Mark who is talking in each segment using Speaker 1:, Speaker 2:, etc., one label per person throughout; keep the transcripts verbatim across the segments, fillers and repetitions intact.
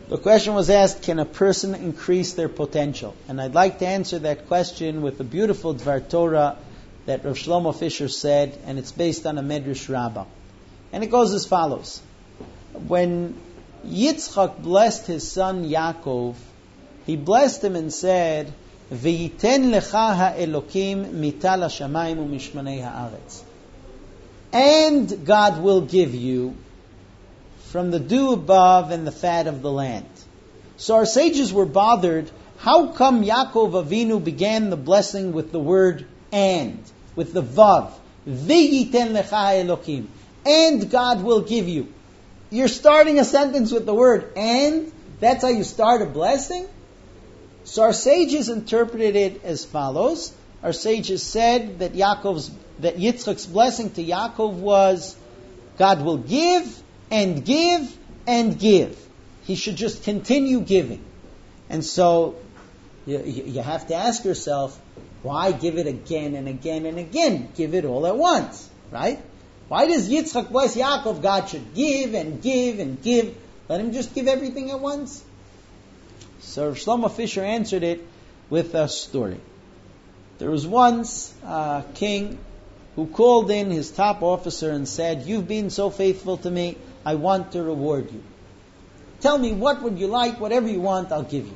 Speaker 1: The question was asked, can a person increase their potential? And I'd like to answer that question with a beautiful Dvar Torah that Rav Shlomo Fisher said, and it's based on a Medrash Rabbah. And it goes as follows. When Yitzchak blessed his son Yaakov, he blessed him and said, V'yiten lecha ha'elokim mital ha'shamayim u'mishmanei ha'aretz. And God will give you from the dew above and the fat of the land. So our sages were bothered. How come Yaakov Avinu began the blessing with the word and, with the vav? V'yiten lecha elokim. And God will give you. You're starting a sentence with the word and? That's how you start a blessing? So our sages interpreted it as follows. Our sages said that Yaakov's, that Yitzchak's blessing to Yaakov was, God will give and give and give. He should just continue giving. And so you, you have to ask yourself, why give it again and again and again? Give it all at once, right? Why does Yitzchak bless Yaakov? God should give and give and give. Let him just give everything at once. So Shlomo Fisher answered it with a story. There was once a king who called in his top officer and said, you've been so faithful to me, I want to reward you. Tell me, what would you like? Whatever you want, I'll give you.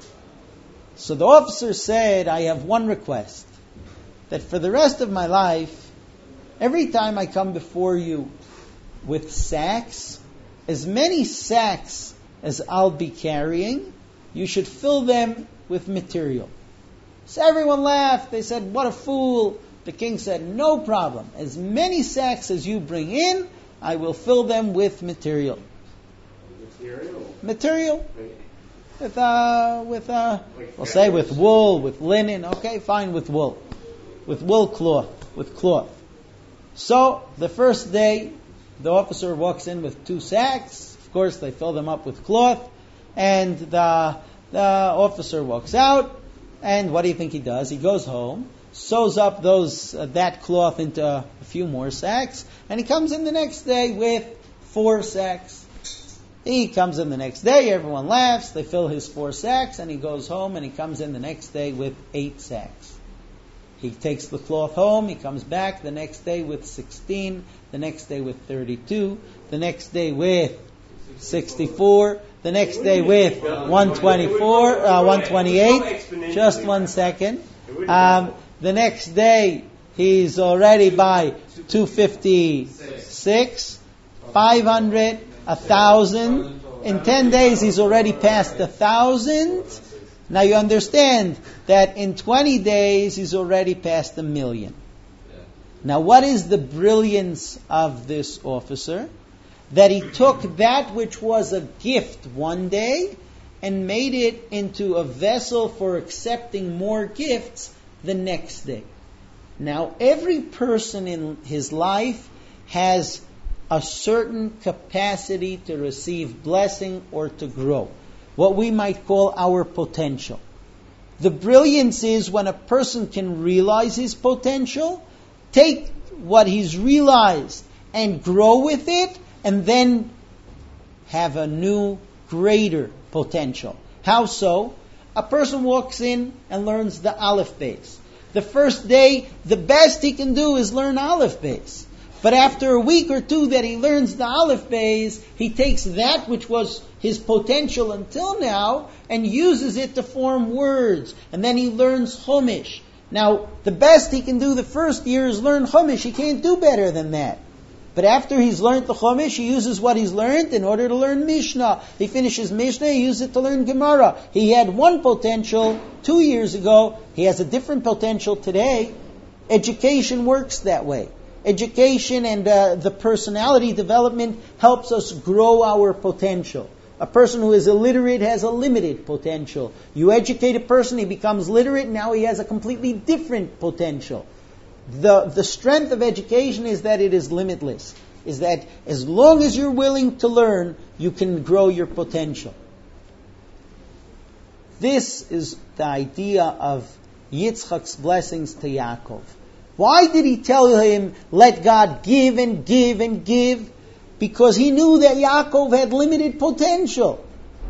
Speaker 1: So the officer said, I have one request. That for the rest of my life, every time I come before you with sacks, as many sacks as I'll be carrying, you should fill them with material. So everyone laughed. They said, what a fool. The king said, no problem. As many sacks as you bring in, I will fill them with material.
Speaker 2: Material?
Speaker 1: Material. With, uh, with, uh, like we'll say with wool, with linen. Okay, fine, with wool. With wool cloth. With cloth. So, the first day, the officer walks in with two sacks. Of course, they fill them up with cloth. And the, the officer walks out. And what do you think he does? He goes home, sews up those uh, that cloth into a few more sacks, and he comes in the next day with four sacks. He comes in the next day, everyone laughs, they fill his four sacks, and he goes home and he comes in the next day with eight sacks. He takes the cloth home, he comes back the next day with sixteen, the next day with thirty-two, the next day with sixty-four, the next day with one twenty-four, uh, one twenty-eight, just one second. Um, the next day, he's already by two fifty-six, five hundred, one thousand. In ten days, he's already passed one thousand. Now you understand that in twenty days, he's already passed a million. Now what is the brilliance of this officer? That he took that which was a gift one day and made it into a vessel for accepting more gifts the next day. Now, every person in his life has a certain capacity to receive blessing or to grow. What we might call our potential. The brilliance is when a person can realize his potential, take what he's realized and grow with it, and then have a new, greater potential. How so? A person walks in and learns the Aleph Beis. The first day, the best he can do is learn Aleph Beis. But after a week or two that he learns the Aleph Beis, he takes that which was his potential until now and uses it to form words. And then he learns Chumash. Now, the best he can do the first year is learn Chumash. He can't do better than that. But after he's learned the Chumash, he uses what he's learned in order to learn Mishnah. He finishes Mishnah, he uses it to learn Gemara. He had one potential two years ago. He has a different potential today. Education works that way. Education and uh, the personality development helps us grow our potential. A person who is illiterate has a limited potential. You educate a person, he becomes literate, now he has a completely different potential. The, the strength of education is that it is limitless. Is that as long as you're willing to learn, you can grow your potential. This is the idea of Yitzchak's blessings to Yaakov. Why did he tell him, let God give and give and give? Because he knew that Yaakov had limited potential.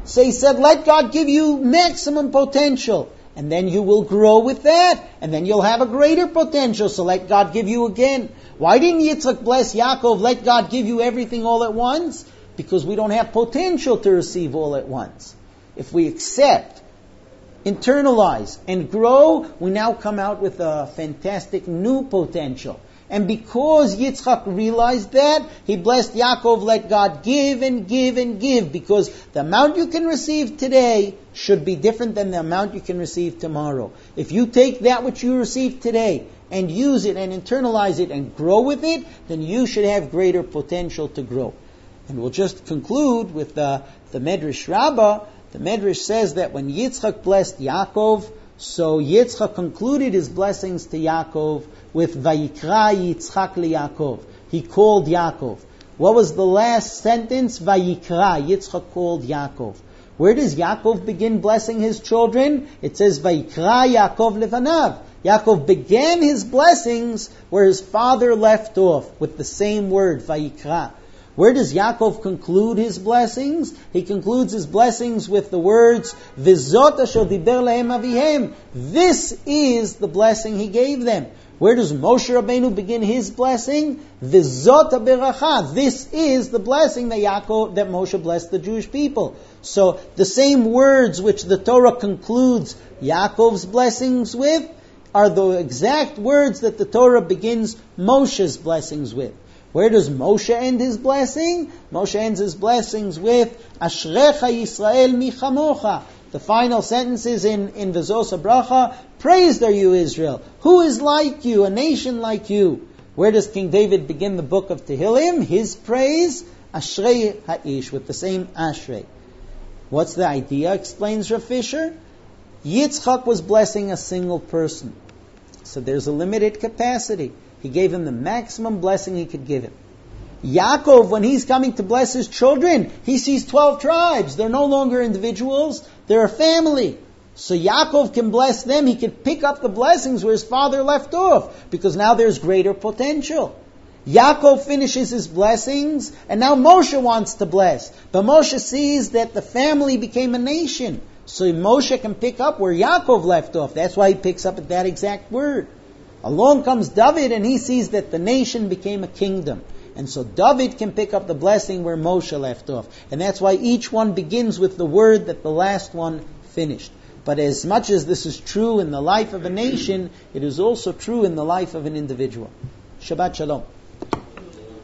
Speaker 1: So he said, let God give you maximum potential. And then you will grow with that. And then you'll have a greater potential. So let God give you again. Why didn't Yitzchak bless Yaakov? Let God give you everything all at once? Because we don't have potential to receive all at once. If we accept, internalize, and grow, we now come out with a fantastic new potential. And because Yitzchak realized that, he blessed Yaakov, let God give and give and give, because the amount you can receive today should be different than the amount you can receive tomorrow. If you take that which you receive today and use it and internalize it and grow with it, then you should have greater potential to grow. And we'll just conclude with the, the Medrash Rabbah. The Medrash says that when Yitzchak blessed Yaakov, so Yitzchak concluded his blessings to Yaakov with Vayikra Yitzchak liYaakov. He called Yaakov. What was the last sentence? Vayikra. Yitzchak called Yaakov. Where does Yaakov begin blessing his children? It says Vayikra Yaakov lefanav. Yaakov began his blessings where his father left off, with the same word, Vayikra. Where does Yaakov conclude his blessings? He concludes his blessings with the words, V'zot asher diber lahem avihem. This is the blessing he gave them. Where does Moshe Rabbeinu begin his blessing? V'zot haberacha. This is the blessing that Yaakov, that Moshe blessed the Jewish people. So the same words which the Torah concludes Yaakov's blessings with are the exact words that the Torah begins Moshe's blessings with. Where does Moshe end his blessing? Moshe ends his blessings with Ashrecha Yisrael michamocha. The final sentences in, in V'zos HaBracha, praised are you, Israel. Who is like you, a nation like you? Where does King David begin the book of Tehillim? His praise, Ashrei Ha'ish, with the same Ashrei. What's the idea, explains Rav Fisher? Yitzchak was blessing a single person. So there's a limited capacity. He gave him the maximum blessing he could give him. Yaakov, when he's coming to bless his children, he sees twelve tribes. They're no longer individuals. They're a family. So Yaakov can bless them. He can pick up the blessings where his father left off, because now there's greater potential. Yaakov finishes his blessings, and now Moshe wants to bless. But Moshe sees that the family became a nation. So Moshe can pick up where Yaakov left off. That's why he picks up at that exact word. Along comes David, and he sees that the nation became a kingdom. And so David can pick up the blessing where Moshe left off. And that's why each one begins with the word that the last one finished. But as much as this is true in the life of a nation, it is also true in the life of an individual. Shabbat Shalom.